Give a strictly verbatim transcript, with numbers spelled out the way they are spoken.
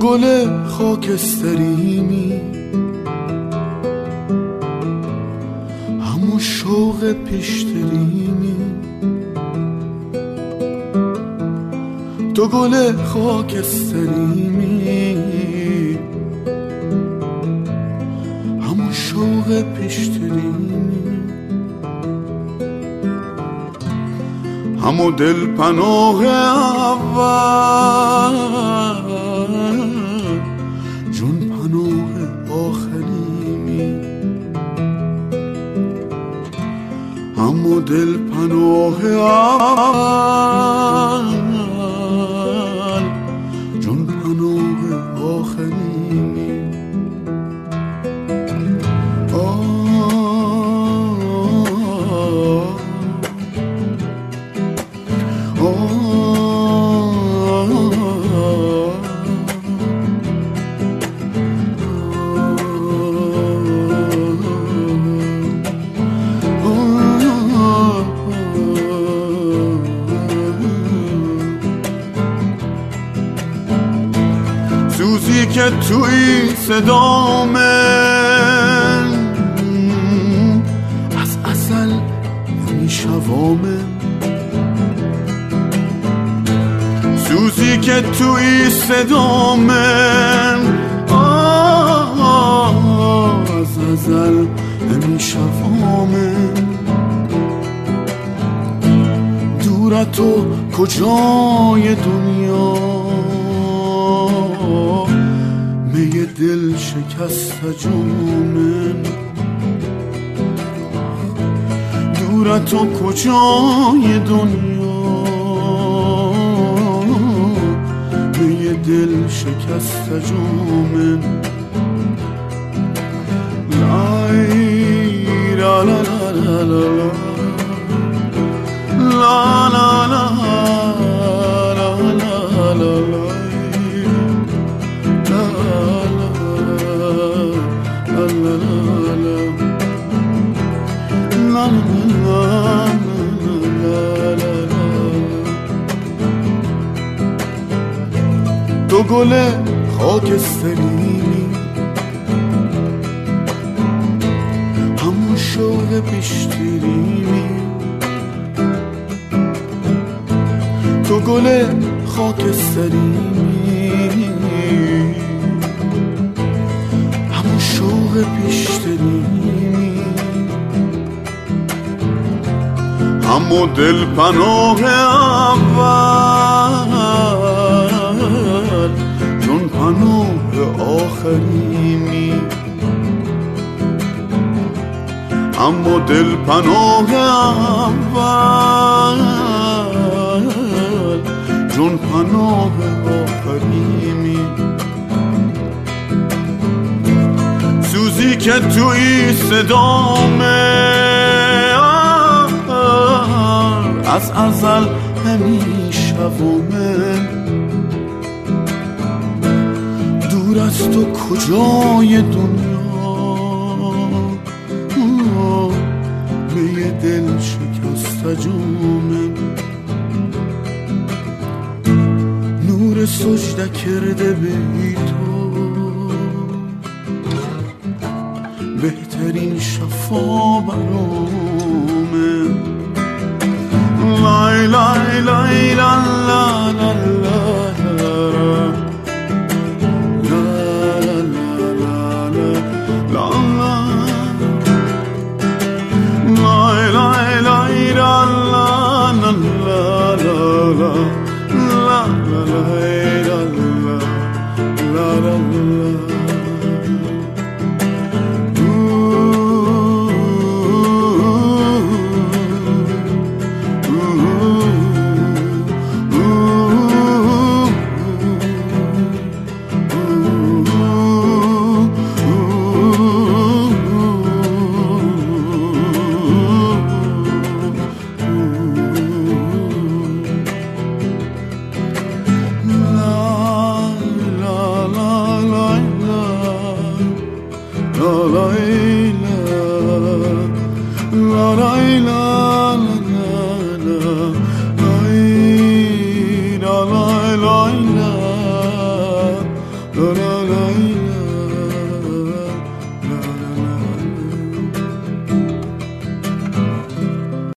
گل خاکستریمی، همون شوق پیشتریمی. تو گل خاکستریمی، همون شوق پیشتریمی. همون دل پناه اول، جون پناه آخریمی. همون دل پناه اول، جون پناه آخریمی. سوزی که توی صدام از ازل میشوامه، سوزی که توی صدام از ازل میشوامه. دور تو کجای دنیا، می دل شکست جامن. دور تو کجای دنیا، می دل شکست جامن. لای لا لا لا لا لا لا لا لا لا لا لا. تو گل خاکستریمی، همون شوق پیشتریمی. تو گل خاکستریمی، همون شوق پیشتریمی. همون دل پناه اول، جون پناه آخریمی. اما دل پناه اول، جون پناه آخریمی. سوزی که توی صدامه از ازل همیشوامه. دور از تو کجای دنیا، می دل شکست جامم. نور سجده کرده به تو، بهترین شفا برامه. لای لای لای لا لا لا la la la la la la